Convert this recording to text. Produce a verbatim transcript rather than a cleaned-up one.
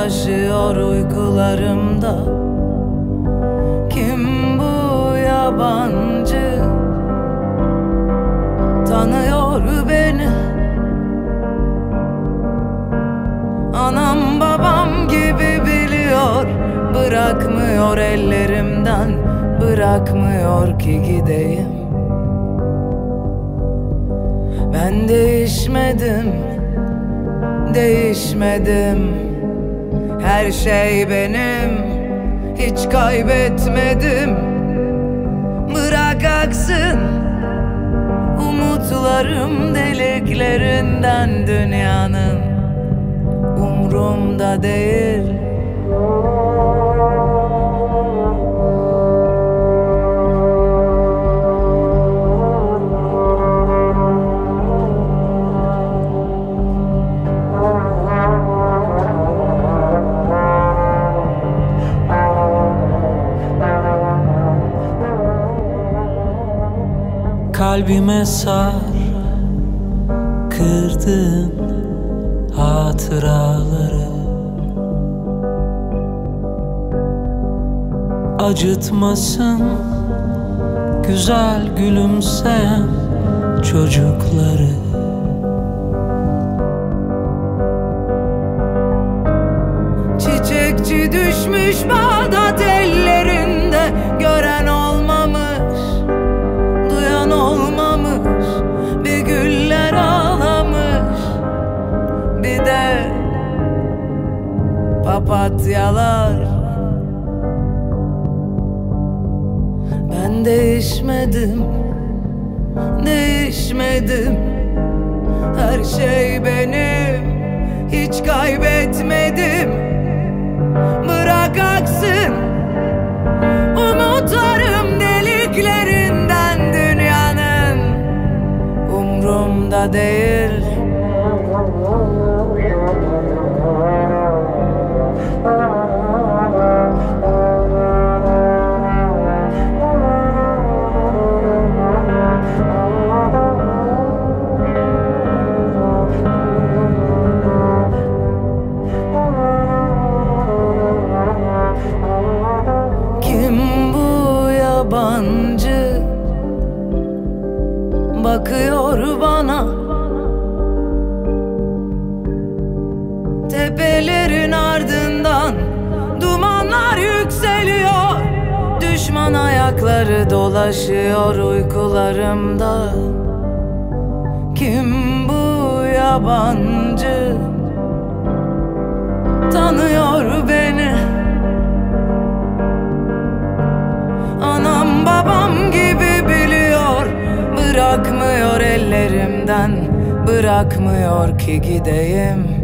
dolaşıyor uykularımda. Kim bu yabancı? Tanıyor beni. Anam babam gibi biliyor. Bırakmıyor ellerimden, bırakmıyor ki gideyim. Ben değişmedim, değişmedim. Her şey benim, hiç kaybetmedim. Bırak aksın umutlarım deliklerinden dünyanın. Umrumda değil. Kalbime sar, kırdığın hatıraları. Acıtmasın güzel gülümseyen çocukları. Çiçekçi düşmüş Bağdat ellerinde. Gören olmamış, duyan olmamış. Bir güller ağlamış, bir de papatyalar. Ben değişmedim, değişmedim. Her şey benim, hiç kaybetmedim. Bırak aksın umutlarım deliklerinden dünyanın. Umrumda değil. Yabancı bakıyor bana. Tepelerin ardından dumanlar yükseliyor. Düşman ayakları dolaşıyor uykularımda. Kim bu yabancı? Tanıyor beni. Anam babam gibi biliyor. Bırakmıyor ellerimden, bırakmıyor ki gideyim.